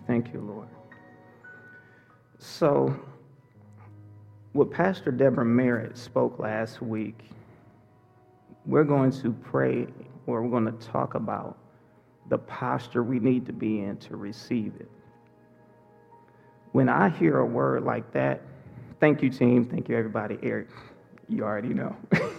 Thank you, Lord. So, what Pastor Deborah Merritt spoke last week, we're going to pray, or we're going to talk about the posture we need to be in to receive it. When I hear a word like that, thank you, team. Thank you, everybody. Eric, you already know.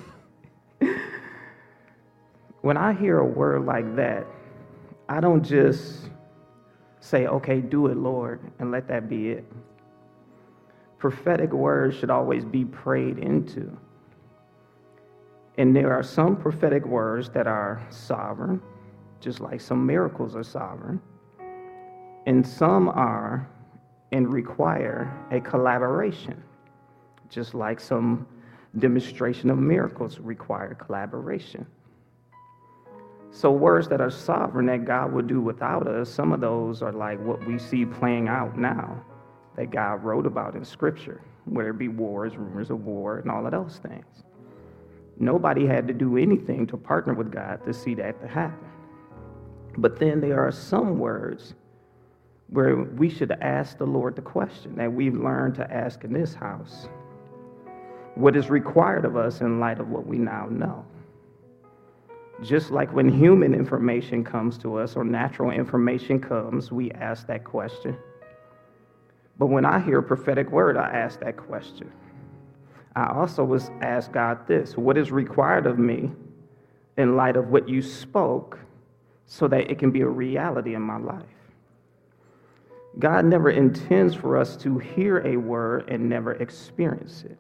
When I hear a word like that, I don't just say, okay, do it, Lord, and let that be it. Prophetic words should always be prayed into. And there are some prophetic words that are sovereign, just like some miracles are sovereign. And some are and require a collaboration, just like some demonstration of miracles require collaboration. So words that are sovereign that God will do without us, some of those are like what we see playing out now that God wrote about in Scripture, whether it be wars, rumors of war, and all of those things. Nobody had to do anything to partner with God to see that to happen. But then there are some words where we should ask the Lord the question that we've learned to ask in this house. What is required of us in light of what we now know? Just like when human information comes to us or natural information comes, we ask that question. But when I hear a prophetic word, I ask that question. I also was asked God this: what is required of me in light of what you spoke so that it can be a reality in my life? God never intends for us to hear a word and never experience it.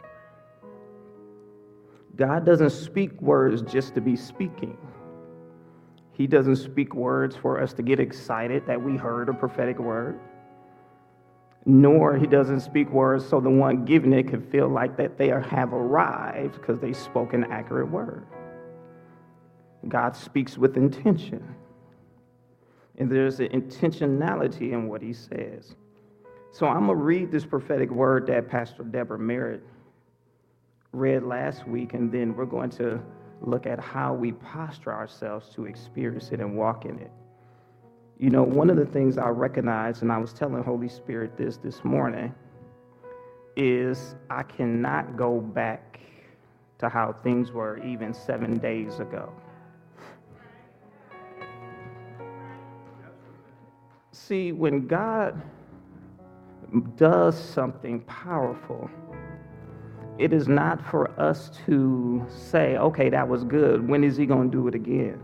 God doesn't speak words just to be speaking. He doesn't speak words for us to get excited that we heard a prophetic word. Nor he doesn't speak words so the one giving it could feel like that they have arrived because they spoke an accurate word. God speaks with intention. And there's an intentionality in what he says. So I'm going to read this prophetic word that Pastor Deborah Merritt read last week, and then we're going to look at how we posture ourselves to experience it and walk in it. You know, one of the things I recognize, and I was telling Holy Spirit this morning, is I cannot go back to how things were even 7 days ago. See, when God does something powerful, it is not for us to say, okay, that was good. When is he going to do it again?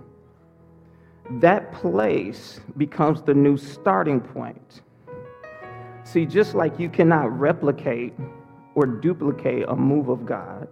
That place becomes the new starting point. See, just like you cannot replicate or duplicate a move of God,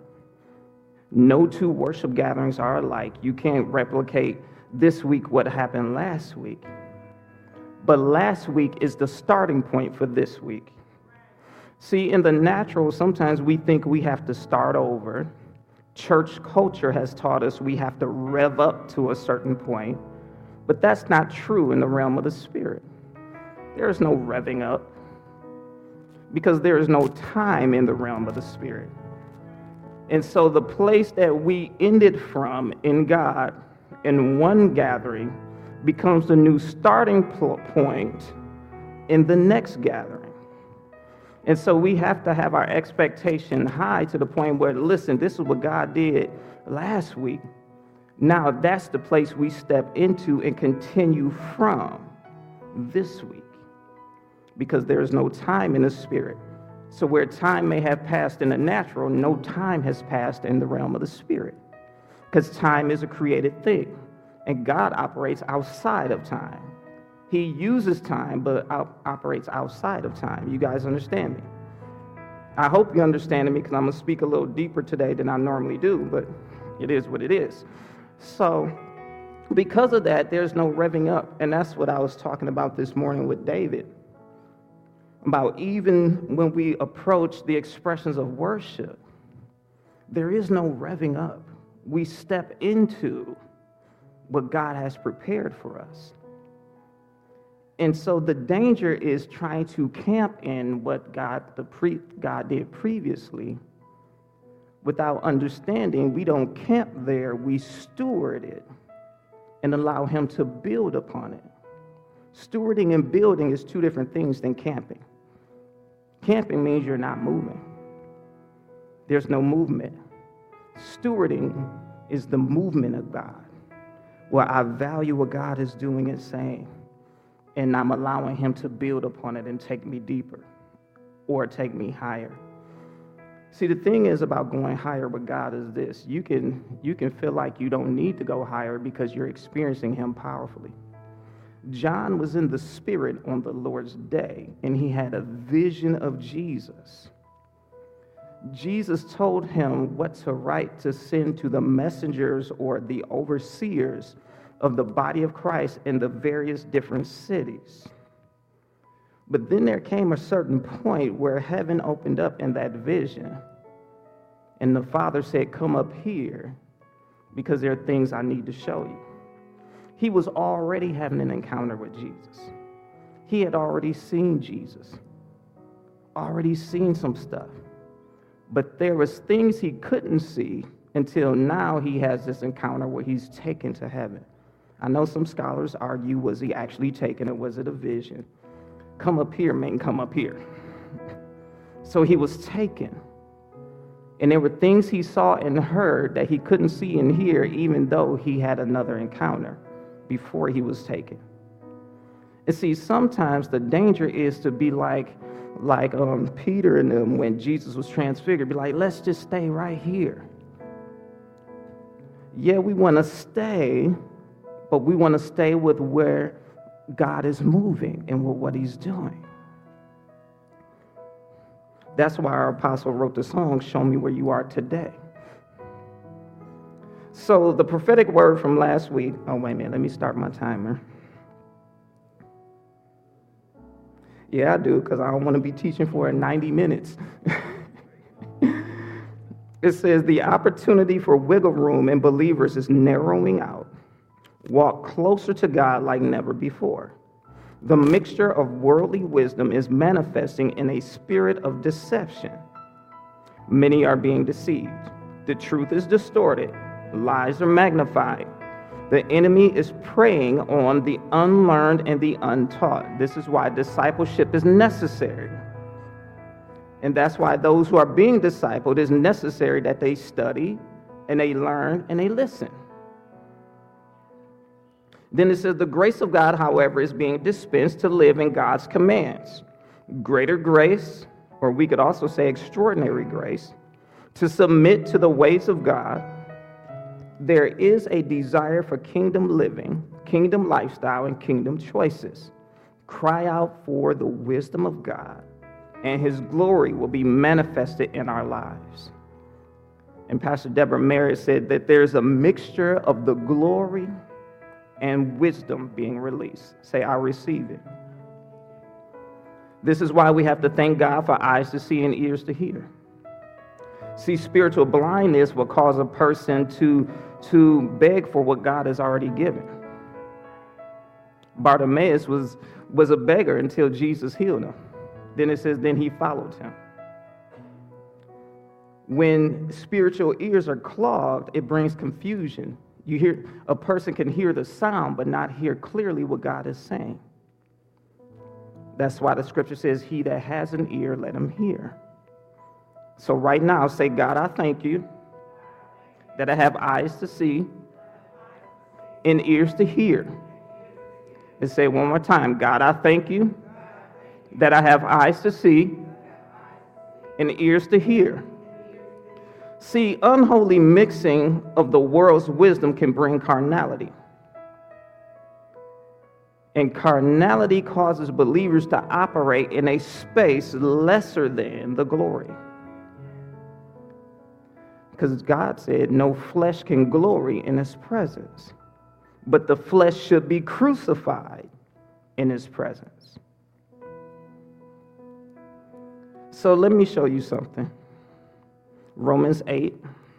no two worship gatherings are alike. You can't replicate this week what happened last week. But last week is the starting point for this week. See, in the natural, sometimes we think we have to start over. Church culture has taught us we have to rev up to a certain point, but that's not true in the realm of the Spirit. There is no revving up because there is no time in the realm of the Spirit. And so the place that we ended from in God in one gathering becomes the new starting point in the next gathering. And so we have to have our expectation high to the point where, listen, this is what God did last week. Now that's the place we step into and continue from this week, because there is no time in the Spirit. So where time may have passed in the natural, no time has passed in the realm of the Spirit, because time is a created thing, and God operates outside of time. He uses time, but operates outside of time. You guys understand me? I hope you understand me, because I'm going to speak a little deeper today than I normally do, but it is what it is. So because of that, there's no revving up. And that's what I was talking about this morning with David, about even when we approach the expressions of worship, there is no revving up. We step into what God has prepared for us. And so the danger is trying to camp in what God did previously without understanding. We don't camp there, we steward it and allow him to build upon it. Stewarding and building is two different things than camping. Camping means you're not moving. There's no movement. Stewarding is the movement of God, where I value what God is doing and saying, and I'm allowing him to build upon it and take me deeper or take me higher. See, the thing is about going higher with God is this. You can feel like you don't need to go higher because you're experiencing him powerfully. John was in the Spirit on the Lord's day, and he had a vision of Jesus. Jesus told him what to write to send to the messengers or the overseers of the body of Christ in the various different cities. But then there came a certain point where heaven opened up in that vision, and the Father said, "Come up here, because there are things I need to show you." He was already having an encounter with Jesus. He had already seen Jesus, already seen some stuff. But there was things he couldn't see until now he has this encounter where he's taken to heaven. I know some scholars argue, was he actually taken or was it a vision? Come up here, man, come up here. So he was taken. And there were things he saw and heard that he couldn't see and hear, even though he had another encounter before he was taken. And see, sometimes the danger is to be like Peter and them when Jesus was transfigured, be like, let's just stay right here. Yeah, we want to stay, but we want to stay with where God is moving and with what he's doing. That's why our apostle wrote the song, "Show Me Where You Are Today." So the prophetic word from last week, oh, wait a minute, let me start my timer. Yeah, I do, because I don't want to be teaching for 90 minutes. It says the opportunity for wiggle room in believers is narrowing out. Walk closer to God like never before. The mixture of worldly wisdom is manifesting in a spirit of deception. Many are being deceived. The truth is distorted. Lies are magnified. The enemy is preying on the unlearned and the untaught. This is why discipleship is necessary. And that's why those who are being discipled, is necessary that they study and they learn and they listen. Then it says the grace of God, however, is being dispensed to live in God's commands. Greater grace, or we could also say extraordinary grace, to submit to the ways of God. There is a desire for kingdom living, kingdom lifestyle, and kingdom choices. Cry out for the wisdom of God, and his glory will be manifested in our lives. And Pastor Deborah Merritt said that there's a mixture of the glory and wisdom being released. Say, I receive it. This is why we have to thank God for eyes to see and ears to hear. See, spiritual blindness will cause a person to beg for what God has already given. Bartimaeus was a beggar until Jesus healed him. Then it says, then he followed him. When spiritual ears are clogged, it brings confusion. You hear, a person can hear the sound, but not hear clearly what God is saying. That's why the scripture says, he that has an ear, let him hear. So right now, say, God, I thank you that I have eyes to see and ears to hear. And say one more time, God, I thank you that I have eyes to see and ears to hear. See, unholy mixing of the world's wisdom can bring carnality. And carnality causes believers to operate in a space lesser than the glory. Because God said no flesh can glory in his presence, but the flesh should be crucified in his presence. So let me show you something. Romans 8.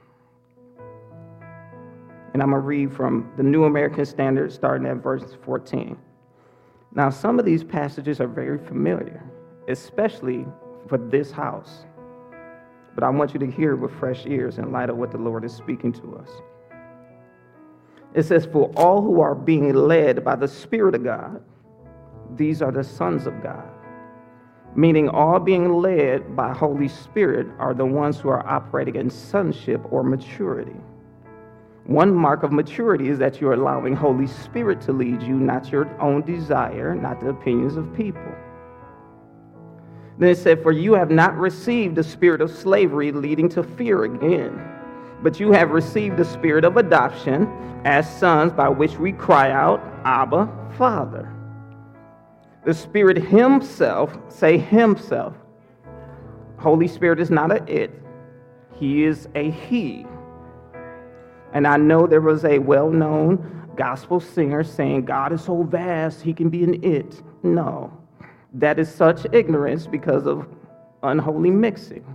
And I'm going to read from the New American Standard starting at verse 14. Now, some of these passages are very familiar, especially for this house. But I want you to hear it with fresh ears in light of what the Lord is speaking to us. It says, for all who are being led by the Spirit of God these are the sons of God. Meaning all being led by Holy Spirit are the ones who are operating in sonship or maturity. One mark of maturity is that you're allowing Holy Spirit to lead you, not your own desire, not the opinions of people. Then it said, for you have not received the spirit of slavery leading to fear again, but you have received the spirit of adoption as sons, by which we cry out, Abba, Father. The Spirit himself, say himself. Holy Spirit is not a it. He is a he. And I know there was a well-known gospel singer saying, God is so vast, he can be an it. No, that is such ignorance because of unholy mixing.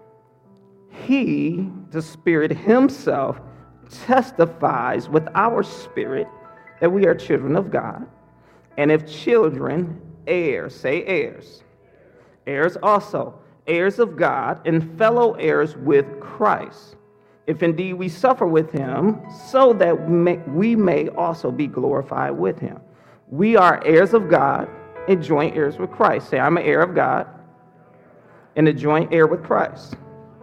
He, the Spirit himself, testifies with our spirit that we are children of God. And if children, heirs, say heirs. Heirs also, heirs of God and fellow heirs with Christ. If indeed we suffer with him, so that we may also be glorified with him. We are heirs of God and joint heirs with Christ. Say, I'm an heir of God and a joint heir with Christ.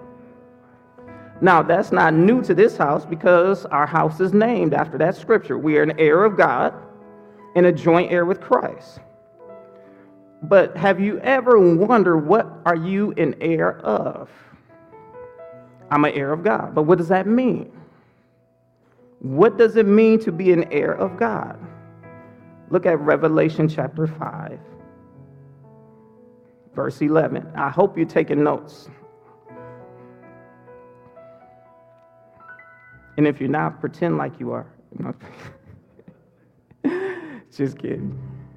Now, that's not new to this house because our house is named after that scripture. We are an heir of God and a joint heir with Christ. But have you ever wondered, what are you an heir of? I'm an heir of God. But what does that mean? What does it mean to be an heir of God? Look at Revelation chapter 5, verse 11. I hope you're taking notes. And if you're not, pretend like you are. Just kidding.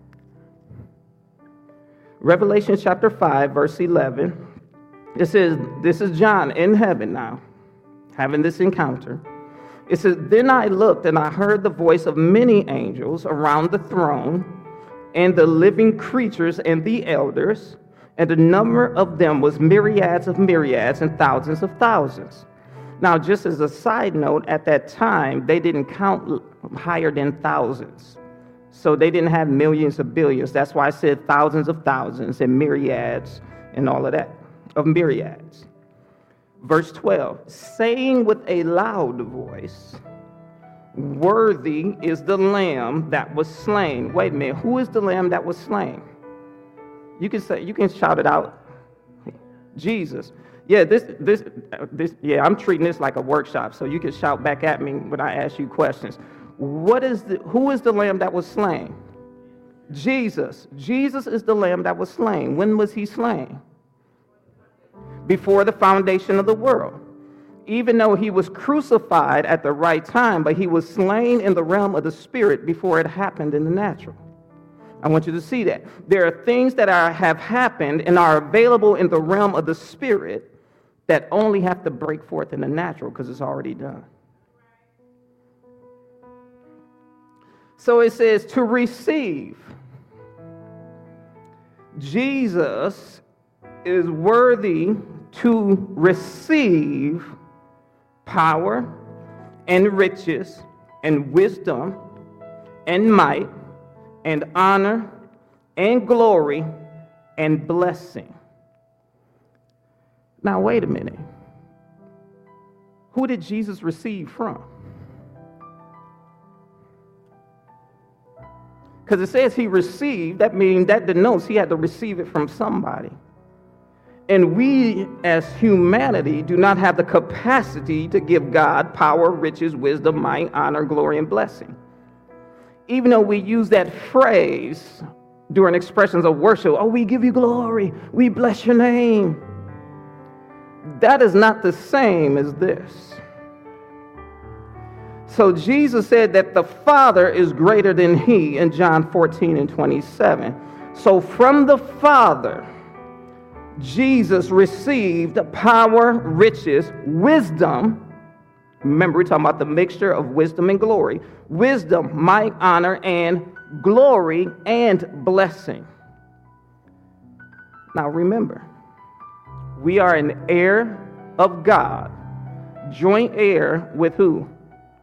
Revelation chapter 5, verse 11. It says, this is John in heaven now, having this encounter. It says, then I looked and I heard the voice of many angels around the throne and the living creatures and the elders, and the number of them was myriads of myriads and thousands of thousands. Now, just as a side note, at that time, they didn't count higher than thousands. So they didn't have millions of billions. That's why I said thousands of thousands and myriads and all of that, of myriads. Verse 12, saying with a loud voice, worthy is the Lamb that was slain. Wait a minute, who is the Lamb that was slain? You can shout it out. Jesus. Yeah, I'm treating this like a workshop, so you can shout back at me when I ask you questions. Who is the Lamb that was slain? Jesus. Jesus is the Lamb that was slain. When was he slain? Before the foundation of the world. Even though he was crucified at the right time, but he was slain in the realm of the spirit before it happened in the natural. I want you to see that. There are things that have happened and are available in the realm of the spirit that only have to break forth in the natural because it's already done. So it says to receive. Jesus is worthy to receive power and riches and wisdom and might and honor and glory and blessing. Now, wait a minute. Who did Jesus receive from? Because it says he received, that denotes he had to receive it from somebody. And we, as humanity, do not have the capacity to give God power, riches, wisdom, might, honor, glory, and blessing. Even though we use that phrase during expressions of worship, oh, we give you glory, we bless your name. That is not the same as this. So Jesus said that the Father is greater than he in John 14 and 27. So from the Father, Jesus received power, riches, wisdom. Remember, we're talking about the mixture of wisdom and glory. Wisdom, might, honor, and glory and blessing. Now remember, we are an heir of God, joint heir with who?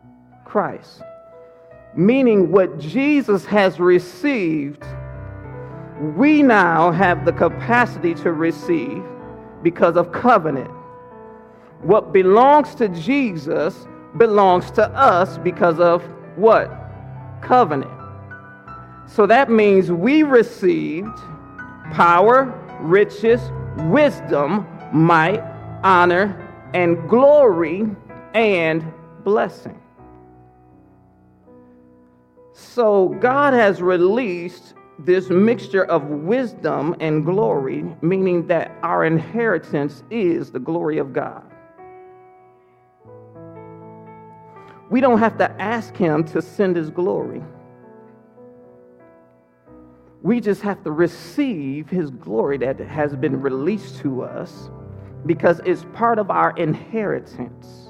Christ. Meaning what Jesus has received, we now have the capacity to receive because of covenant. What belongs to Jesus belongs to us because of what? Covenant. So that means we received power, riches, wisdom, might, honor, and glory, and blessing. So God has released this mixture of wisdom and glory, meaning that our inheritance is the glory of God. We don't have to ask him to send his glory. We just have to receive his glory that has been released to us because it's part of our inheritance.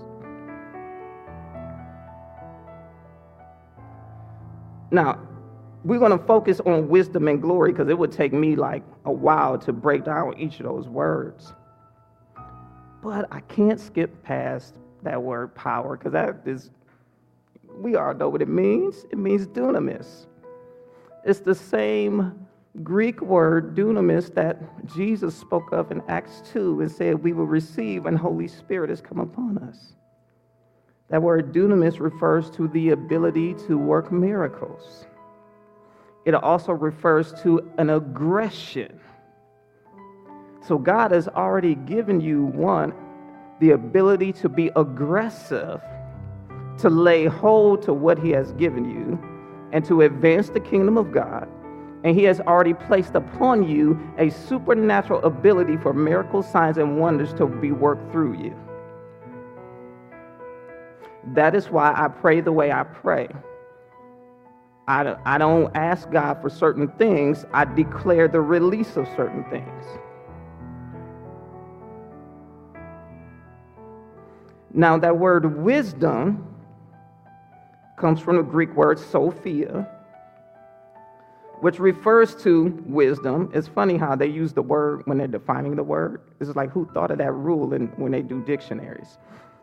Now, we're going to focus on wisdom and glory because it would take me like a while to break down each of those words. But I can't skip past that word power because that is, we all know what it means. It means dunamis. It's the same Greek word dunamis that Jesus spoke of in Acts 2 and said we will receive when Holy Spirit has come upon us. That word dunamis refers to the ability to work miracles. It also refers to an aggression. So God has already given you, the ability to be aggressive, to lay hold to what he has given you, and to advance the kingdom of God. And he has already placed upon you a supernatural ability for miracles, signs, and wonders to be worked through you. That is why I pray the way I pray. I don't ask God for certain things. I declare the release of certain things. Now, that word wisdom comes from the Greek word Sophia, which refers to wisdom. It's funny how they use the word when they're defining the word. It's like, who thought of that rule when they do dictionaries?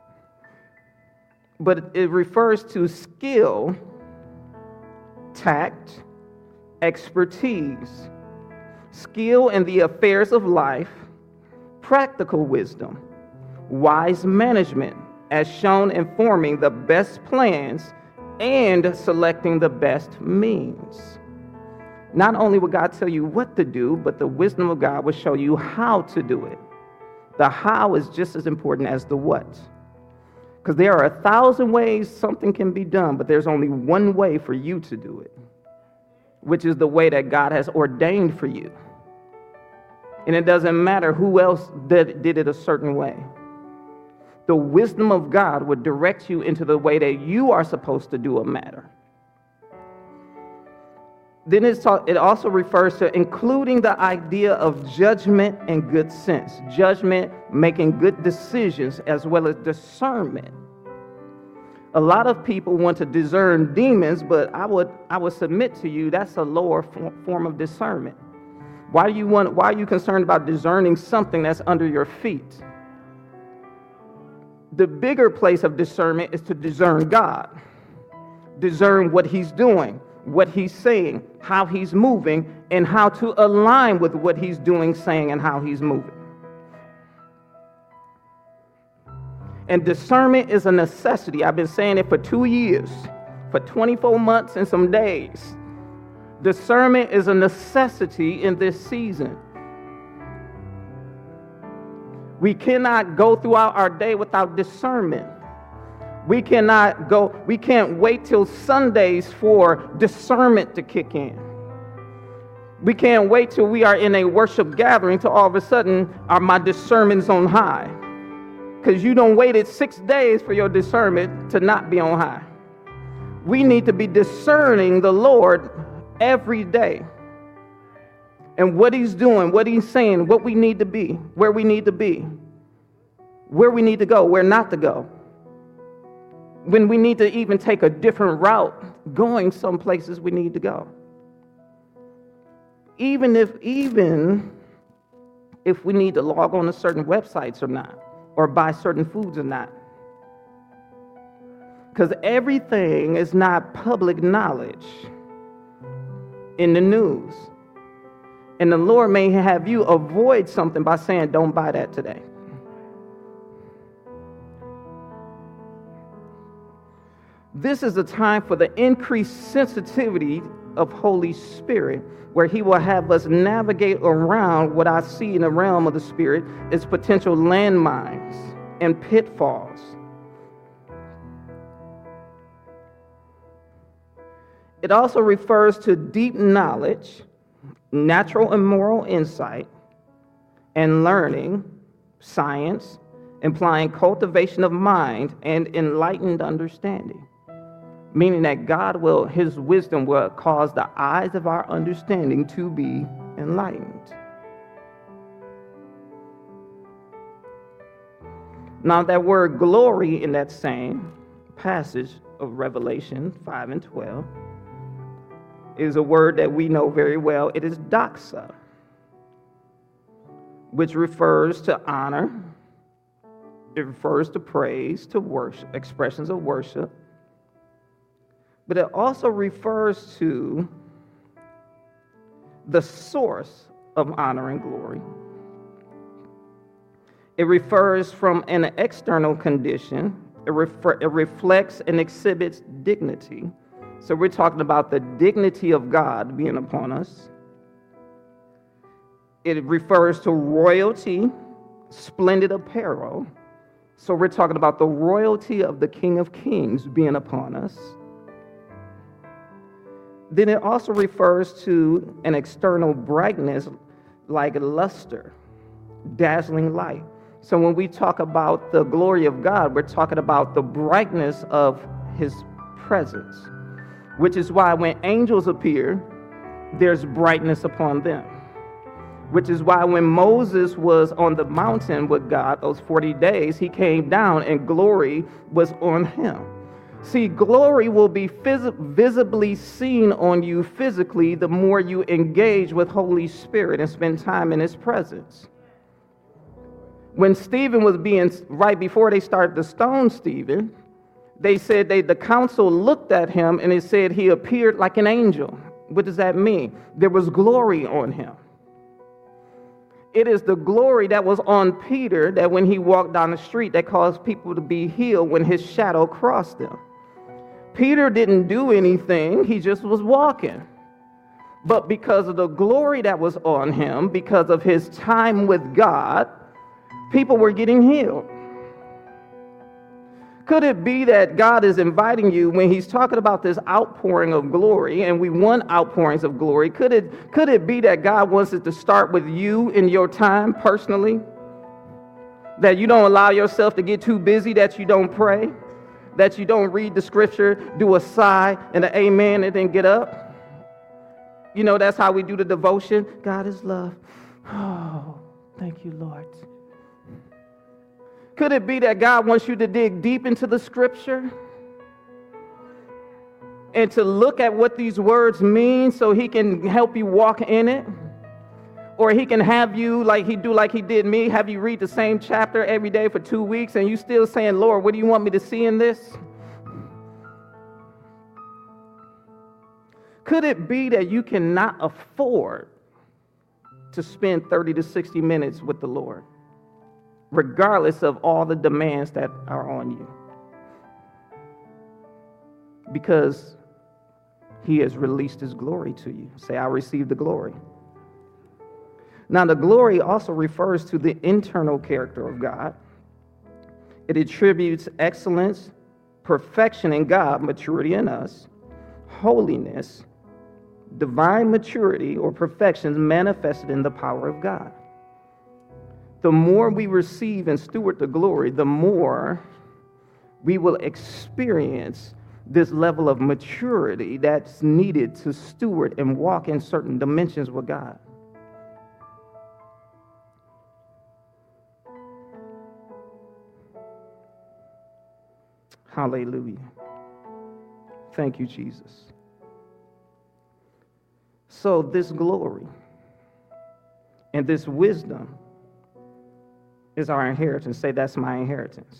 But it refers to skill, tact, expertise, skill in the affairs of life, practical wisdom, wise management, as shown in forming the best plans and selecting the best means. Not only will God tell you what to do, but the wisdom of God will show you how to do it. The how is just as important as the what. Because there are 1,000 ways something can be done, but there's only one way for you to do it, which is the way that God has ordained for you. And it doesn't matter who else did it a certain way. The wisdom of God would direct you into the way that you are supposed to do a matter. Then it also refers to including the idea of judgment and good sense. Judgment, making good decisions, as well as discernment. A lot of people want to discern demons, but I would submit to you that's a lower form of discernment. Why are you concerned about discerning something that's under your feet? The bigger place of discernment is to discern God. Discern what he's doing, what he's saying, how he's moving, and how to align with what he's doing, saying, and how he's moving. And discernment is a necessity. I've been saying it for 2 years, for 24 months and some days. Discernment is a necessity in this season. We cannot go throughout our day without discernment. We can't wait till Sundays for discernment to kick in. We can't wait till we are in a worship gathering till all of a sudden my discernment's on high. Because you don't waited 6 days for your discernment to not be on high. We need to be discerning the Lord every day. And what he's doing, what he's saying, what we need to be, where we need to be, where we need to go, where not to go. When we need to even take a different route, going some places we need to go. Even if we need to log on to certain websites or not, or buy certain foods or not. Because everything is not public knowledge in the news. And the Lord may have you avoid something by saying, don't buy that today. This is a time for the increased sensitivity of Holy Spirit, where he will have us navigate around what I see in the realm of the Spirit is potential landmines and pitfalls. It also refers to deep knowledge, natural and moral insight, and learning, science, implying cultivation of mind and enlightened understanding. Meaning that his wisdom will cause the eyes of our understanding to be enlightened. Now that word glory in that same passage of Revelation 5 and 12 is a word that we know very well. It is doxa, which refers to honor. It refers to praise, to worship, expressions of worship. But it also refers to the source of honor and glory. It refers from an external condition. It reflects and exhibits dignity. So we're talking about the dignity of God being upon us. It refers to royalty, splendid apparel. So we're talking about the royalty of the King of Kings being upon us. Then it also refers to an external brightness like luster, dazzling light. So when we talk about the glory of God, we're talking about the brightness of his presence, which is why when angels appear, there's brightness upon them. Which is why when Moses was on the mountain with God those 40 days, he came down and glory was on him. See, glory will be visibly seen on you physically the more you engage with Holy Spirit and spend time in his presence. When Stephen was right before they started to stone Stephen, they said the council looked at him and it said he appeared like an angel. What does that mean? There was glory on him. It is the glory that was on Peter that when he walked down the street that caused people to be healed when his shadow crossed them. Peter didn't do anything, he just was walking. But because of the glory that was on him, because of his time with God, people were getting healed. Could it be that God is inviting you when he's talking about this outpouring of glory, and we want outpourings of glory? Could it be that God wants it to start with you in your time personally? That you don't allow yourself to get too busy, that you don't pray, that you don't read the scripture, do a sigh and an amen, and then get up? You know, that's how we do the devotion. God is love. Oh, thank you, Lord. Could it be that God wants you to dig deep into the scripture and to look at what these words mean so he can help you walk in it? Or he can have you, like he did me, have you read the same chapter every day for 2 weeks and you still saying, Lord, what do you want me to see in this? Could it be that you cannot afford to spend 30 to 60 minutes with the Lord, regardless of all the demands that are on you? Because he has released his glory to you. Say, I receive the glory. Now, the glory also refers to the internal character of God. It attributes excellence, perfection in God, maturity in us, holiness, divine maturity or perfection manifested in the power of God. The more we receive and steward the glory, the more we will experience this level of maturity that's needed to steward and walk in certain dimensions with God. Hallelujah. Thank you, Jesus. So this glory and this wisdom is our inheritance. Say, that's my inheritance.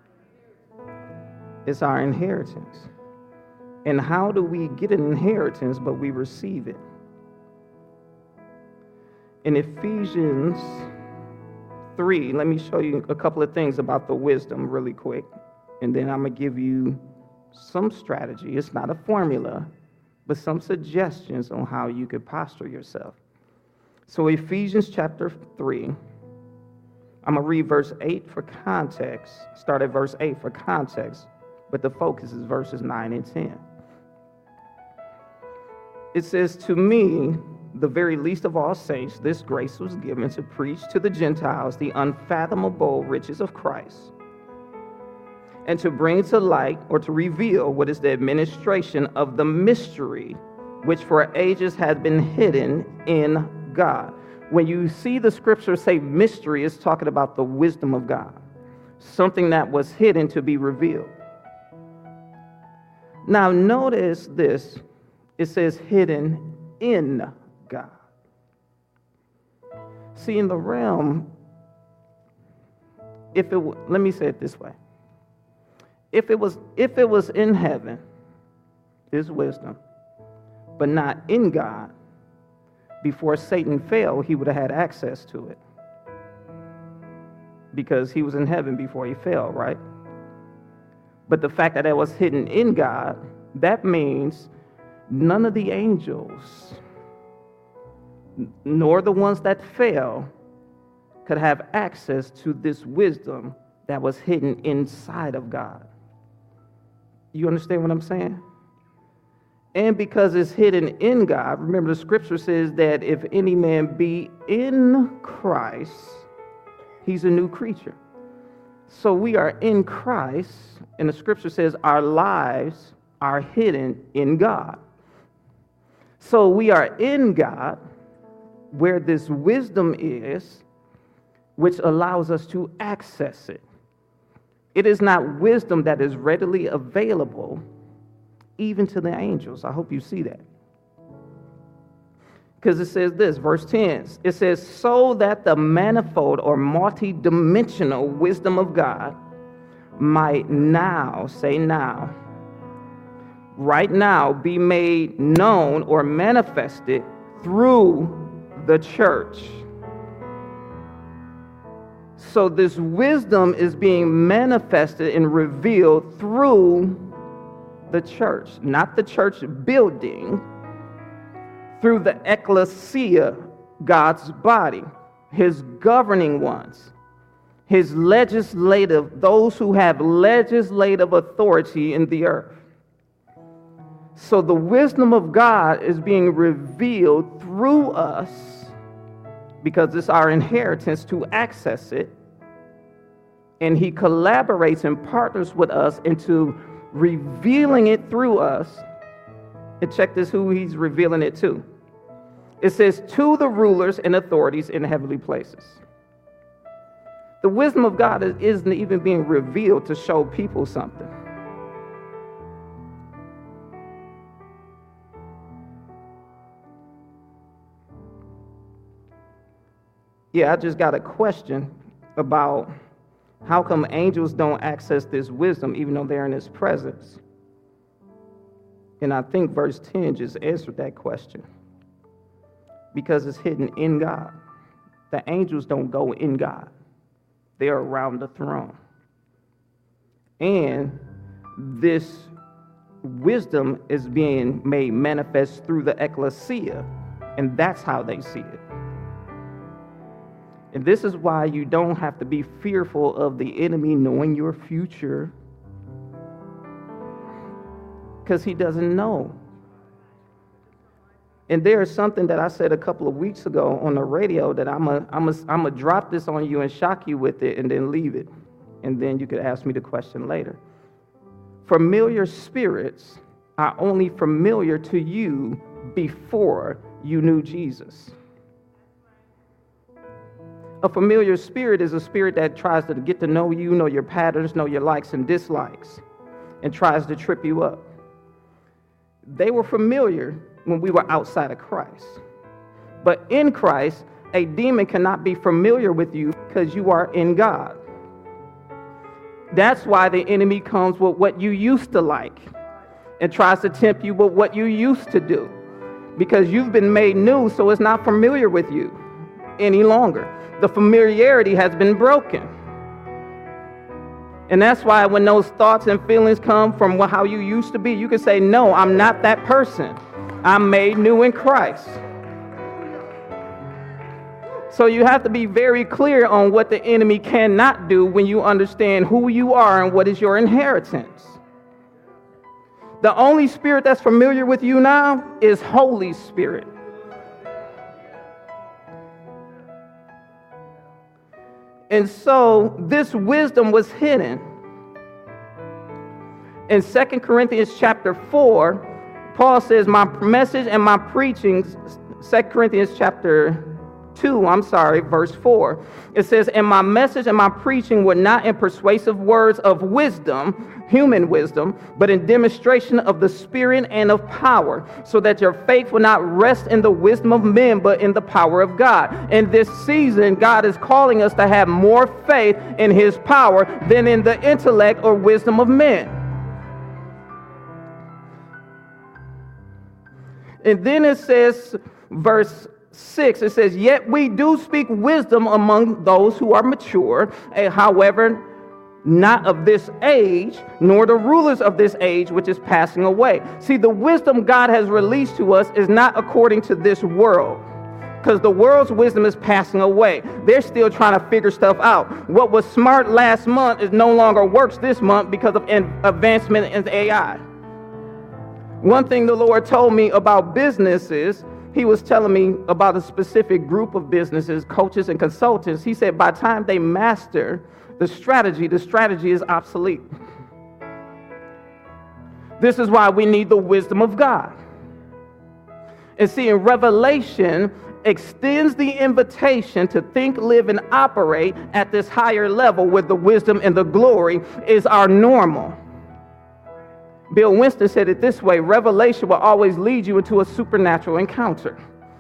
It's our inheritance. And how do we get an inheritance but we receive it? In Ephesians 3, let me show you a couple of things about the wisdom really quick. And then I'm going to give you some strategy. It's not a formula, but some suggestions on how you could posture yourself. So Ephesians chapter 3, I'm going to read verse 8 for context. Start at verse 8 for context, but the focus is verses 9 and 10. It says, "To me, the very least of all saints, this grace was given to preach to the Gentiles the unfathomable riches of Christ, and to bring to light or to reveal what is the administration of the mystery, which for ages has been hidden in God." When you see the scripture say mystery, it's talking about the wisdom of God, something that was hidden to be revealed. Now notice this, it says hidden in God. See, in the realm, let me say it this way. If it was in heaven, is wisdom, but not in God, before Satan fell, he would have had access to it. Because he was in heaven before he fell, right? But the fact that it was hidden in God, that means none of the angels, nor the ones that fell, could have access to this wisdom that was hidden inside of God. You understand what I'm saying? And because it's hidden in God, remember the scripture says that if any man be in Christ, he's a new creature. So we are in Christ, and the scripture says our lives are hidden in God. So we are in God, where this wisdom is, which allows us to access it. It is not wisdom that is readily available even to the angels. I hope you see that. Because it says this, verse 10, it says, "So that the manifold or multi-dimensional wisdom of God might now," say now, right now, "be made known or manifested through the church." So this wisdom is being manifested and revealed through the church, not the church building, through the ecclesia, God's body, his governing ones, his legislative, those who have legislative authority in the earth. So the wisdom of God is being revealed through us because it's our inheritance to access it. And he collaborates and partners with us into revealing it through us. And check this, who he's revealing it to. It says, "to the rulers and authorities in heavenly places." The wisdom of God isn't even being revealed to show people something. Yeah, I just got a question about how come angels don't access this wisdom even though they're in his presence? And I think verse 10 just answered that question. Because it's hidden in God. The angels don't go in God. They're around the throne. And this wisdom is being made manifest through the ecclesia. And that's how they see it. And this is why you don't have to be fearful of the enemy knowing your future. Because he doesn't know. And there's something that I said a couple of weeks ago on the radio that I'm gonna drop this on you and shock you with it and then leave it. And then you could ask me the question later. Familiar spirits are only familiar to you before you knew Jesus. A familiar spirit is a spirit that tries to get to know you, know your patterns, know your likes and dislikes, and tries to trip you up. They were familiar when we were outside of Christ. But in Christ, a demon cannot be familiar with you because you are in God. That's why the enemy comes with what you used to like and tries to tempt you with what you used to do. Because you've been made new, so it's not familiar with you. any longer. The familiarity has been broken. And that's why when those thoughts and feelings come from how you used to be, you can say, no, I'm not that person. I'm made new in Christ. So you have to be very clear on what the enemy cannot do when you understand who you are and what is your inheritance. The only spirit that's familiar with you now is Holy Spirit. And so this wisdom was hidden. In 2 Corinthians chapter 4, Paul says, my message and my preaching, 2 Corinthians chapter 2, verse 4. It says, and my message and my preaching were not in persuasive words of wisdom, human wisdom, but in demonstration of the Spirit and of power, so that your faith will not rest in the wisdom of men, but in the power of God. In this season, God is calling us to have more faith in his power than in the intellect or wisdom of men. And then it says, verse 6, it says, yet we do speak wisdom among those who are mature, however, not of this age, nor the rulers of this age, which is passing away. See, the wisdom God has released to us is not according to this world, because the world's wisdom is passing away. They're still trying to figure stuff out. What was smart last month is no longer works this month because of advancement in AI. One thing the Lord told me about businesses, he was telling me about a specific group of businesses, coaches and consultants. He said by the time they master the strategy is obsolete. This is why we need the wisdom of God. And see, in Revelation extends the invitation to think, live, and operate at this higher level where the wisdom and the glory is our normal. Bill Winston said it this way: revelation will always lead you into a supernatural encounter.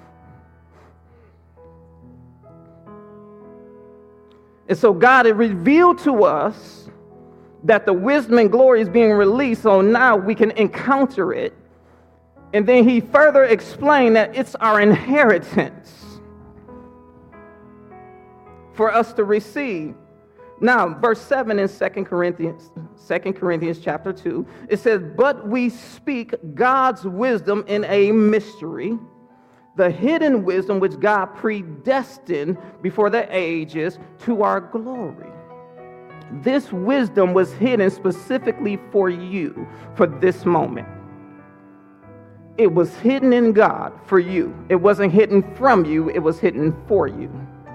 And so God had revealed to us that the wisdom and glory is being released, so now we can encounter it. And then he further explained that it's our inheritance for us to receive. Now, verse 7 in 2 Corinthians chapter 2, it says, but we speak God's wisdom in a mystery, the hidden wisdom which God predestined before the ages to our glory. This wisdom was hidden specifically for you, for this moment. It was hidden in God for you. It wasn't hidden from you, it was hidden for you.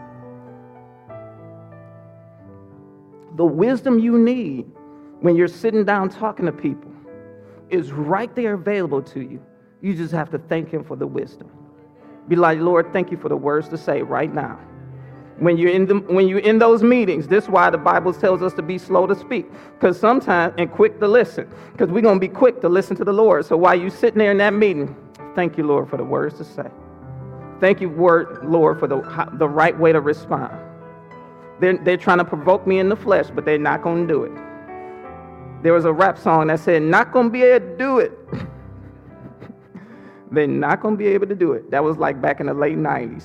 The wisdom you need when you're sitting down talking to people is right there available to you. You just have to thank him for the wisdom. Be like, Lord, thank you for the words to say right now. When you're in those meetings, this is why the Bible tells us to be slow to speak, because sometimes, and quick to listen, because we're going to be quick to listen to the Lord. So while you're sitting there in that meeting, thank you, Lord, for the words to say. Thank you, Lord, for the right way to respond. They're trying to provoke me in the flesh, but they're not going to do it. There was a rap song that said, not going to be able to do it. They're not going to be able to do it. That was like back in the late 90s.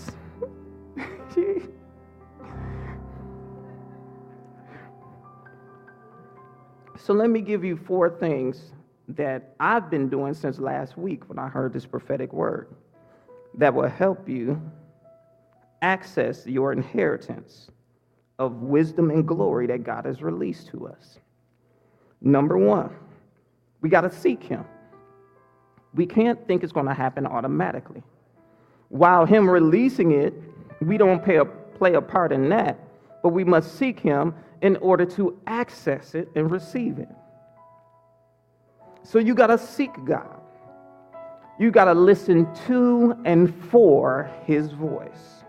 So let me give you 4 things that I've been doing since last week when I heard this prophetic word that will help you access your inheritance of wisdom and glory that God has released to us. Number 1, we got to seek him. We can't think it's going to happen automatically. While him releasing it, we don't play a part in that, but we must seek him in order to access it and receive it. So you got to seek God. You got to listen to and for his voice.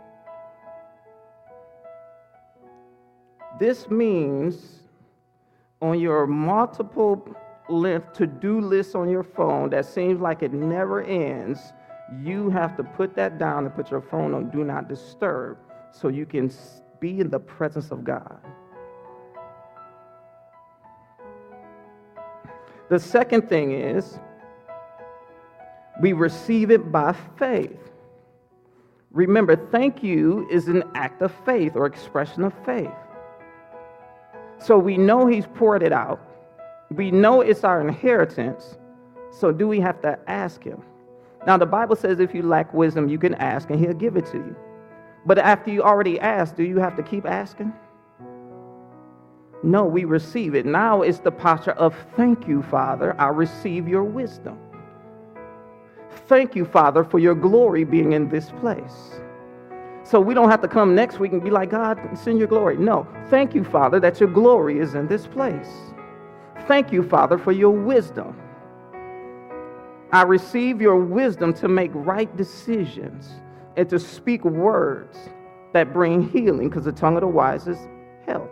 This means on your multiple length to-do list on your phone that seems like it never ends, you have to put that down and put your phone on do not disturb so you can be in the presence of God. The second thing is we receive it by faith. Remember, thank you is an act of faith or expression of faith. So we know he's poured it out. We know it's our inheritance. So do we have to ask him? Now, the Bible says if you lack wisdom, you can ask and he'll give it to you. But after you already asked, do you have to keep asking? No, we receive it. Now it's the posture of thank you, Father. I receive your wisdom. Thank you, Father, for your glory being in this place. So we don't have to come next week and be like, God, send your glory. No, thank you, Father, that your glory is in this place. Thank you, Father, for your wisdom. I receive your wisdom to make right decisions and to speak words that bring healing, because the tongue of the wise is health.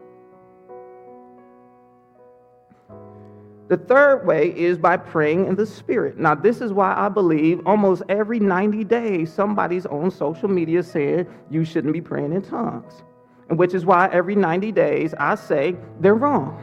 The third way is by praying in the Spirit. Now, this is why I believe almost every 90 days, somebody's on social media saying you shouldn't be praying in tongues. And which is why every 90 days I say they're wrong.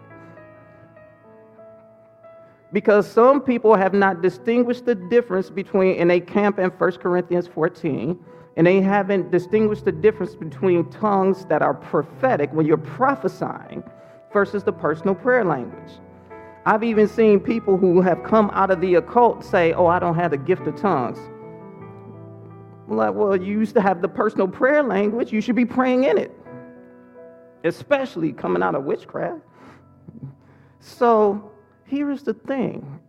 Because some people have not distinguished the difference between, and they camp in 1 Corinthians 14, and they haven't distinguished the difference between tongues that are prophetic when you're prophesying versus the personal prayer language. I've even seen people who have come out of the occult say, oh, I don't have the gift of tongues. I'm like, well, you used to have the personal prayer language. You should be praying in it, especially coming out of witchcraft. So here's the thing.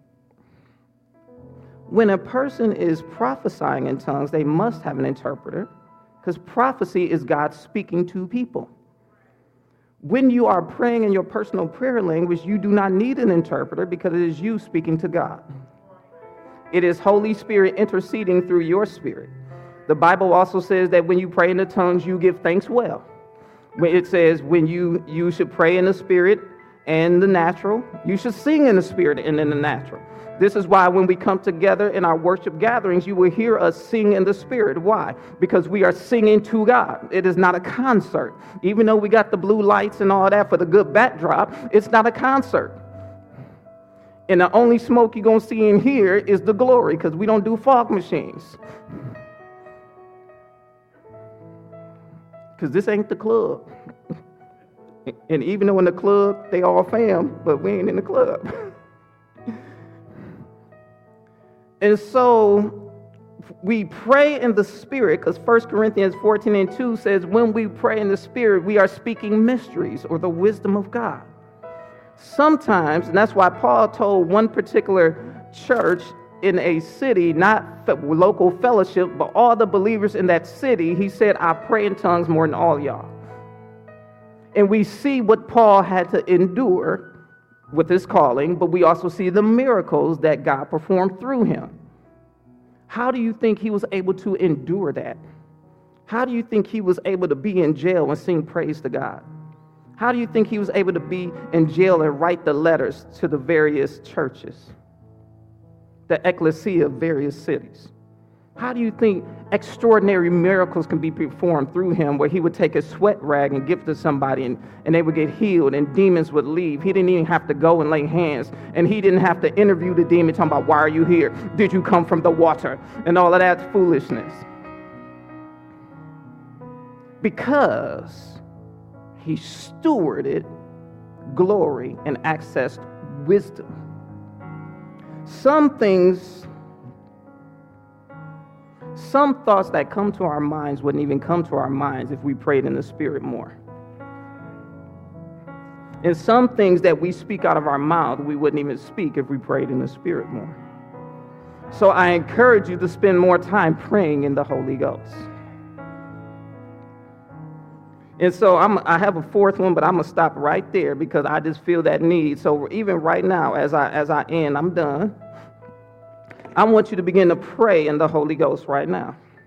When a person is prophesying in tongues, they must have an interpreter, because prophecy is God speaking to people. When you are praying in your personal prayer language, you do not need an interpreter, because it is you speaking to God. It is Holy Spirit interceding through your spirit. The Bible also says that when you pray in the tongues, you give thanks well. When it says when you should pray in the spirit and the natural, you should sing in the spirit and in the natural. This is why when we come together in our worship gatherings, you will hear us sing in the Spirit. Why? Because we are singing to God. It is not a concert. Even though we got the blue lights and all that for the good backdrop, it's not a concert. And the only smoke you're going to see in here is the glory, because we don't do fog machines. Because this ain't the club. And even though in the club, they all fam, but we ain't in the club. And so we pray in the Spirit, because 1 Corinthians 14:2 says when we pray in the Spirit, we are speaking mysteries or the wisdom of God. Sometimes, and that's why Paul told one particular church in a city, not local fellowship, but all the believers in that city, he said, I pray in tongues more than all y'all. And we see what Paul had to endure with his calling, but we also see the miracles that God performed through him. How do you think he was able to endure that? How do you think he was able to be in jail and sing praise to God? How do you think he was able to be in jail and write the letters to the various churches, the ecclesia of various cities? How do you think extraordinary miracles can be performed through him, where he would take a sweat rag and give to somebody and they would get healed and demons would leave? He didn't even have to go and lay hands, and he didn't have to interview the demon talking about, why are you here? Did you come from the water? And all of that foolishness. Because he stewarded glory and accessed wisdom. Some thoughts that come to our minds wouldn't even come to our minds if we prayed in the Spirit more. And some things that we speak out of our mouth, we wouldn't even speak if we prayed in the Spirit more. So I encourage you to spend more time praying in the Holy Ghost. And so I have a fourth one, but I'm going to stop right there because I just feel that need. So even right now, as I end, I'm done. I want you to begin to pray in the Holy Ghost right now.